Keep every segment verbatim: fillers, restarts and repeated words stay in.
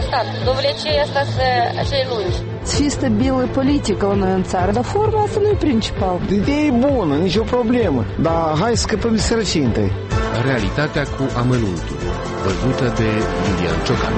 stat. Dovile ce asta să acei lungi. Să fie stabilă politică la noi în țară, dar forma asta nu e principal. Ideea e bună, nicio problemă, dar hai să scăpăm de sărăcie întâi. Realitatea cu amănuntul, văzută de Iulian Ciocan.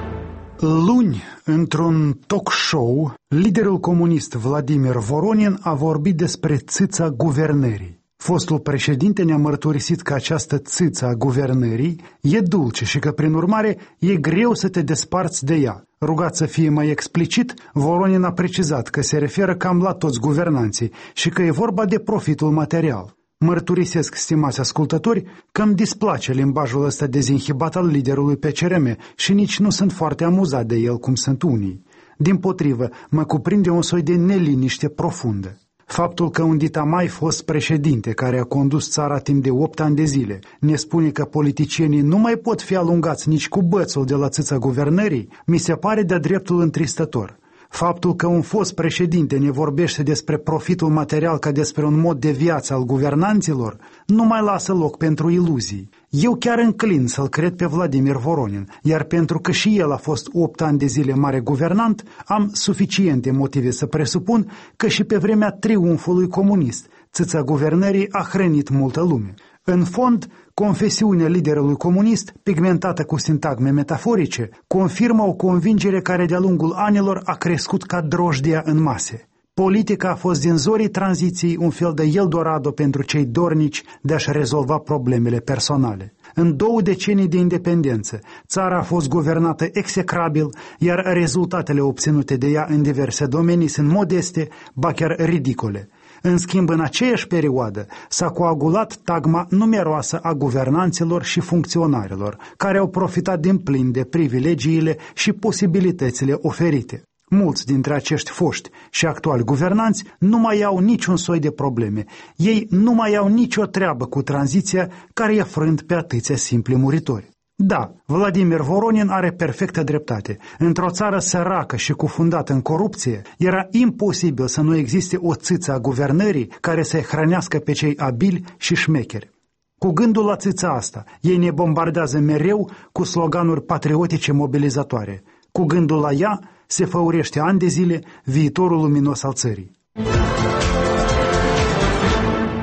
Luni, într-un talk show, liderul comunist Vladimir Voronin a vorbit despre țâța guvernării. Fostul președinte ne-a mărturisit că această țâță a guvernării e dulce și că, prin urmare, e greu să te desparți de ea. Rugat să fie mai explicit, Voronin a precizat că se referă cam la toți guvernanții și că e vorba de profitul material. Mărturisesc, stimați ascultători, că îmi displace limbajul ăsta dezinhibat al liderului P C R M și nici nu sunt foarte amuzat de el cum sunt unii. Dimpotrivă, mă cuprinde un soi de neliniște profundă. Faptul că un ditamai fost președinte care a condus țara timp de opt ani de zile ne spune că politicienii nu mai pot fi alungați nici cu bățul de la țâța guvernării, mi se pare de-a dreptul întristător. Faptul că un fost președinte ne vorbește despre profitul material ca despre un mod de viață al guvernanților nu mai lasă loc pentru iluzii. Eu chiar înclin să-l cred pe Vladimir Voronin, iar pentru că și el a fost opt ani de zile mare guvernant, am suficiente motive să presupun că și pe vremea triumfului comunist, țâța guvernării a hrănit multă lume. În fond, confesiunea liderului comunist, pigmentată cu sintagme metaforice, confirmă o convingere care de-a lungul anilor a crescut ca drojdia în mase. Politica a fost din zorii tranziției un fel de Eldorado pentru cei dornici de a-și rezolva problemele personale. În două decenii de independență, țara a fost guvernată execrabil, iar rezultatele obținute de ea în diverse domenii sunt modeste, ba chiar ridicole. În schimb, în aceeași perioadă s-a coagulat tagma numeroasă a guvernanților și funcționarilor, care au profitat din plin de privilegiile și posibilitățile oferite. Mulți dintre acești foști și actuali guvernanți nu mai au niciun soi de probleme. Ei nu mai au nicio treabă cu tranziția care i-a frânt pe atâția simpli muritori. Da, Vladimir Voronin are perfectă dreptate. Într-o țară săracă și cufundată în corupție, era imposibil să nu existe o țâță a guvernării care să-i hrănească pe cei abili și șmecheri. Cu gândul la țâța asta, ei ne bombardează mereu cu sloganuri patriotice mobilizatoare. Cu gândul la ea, se făurește ani de zile viitorul luminos al țării.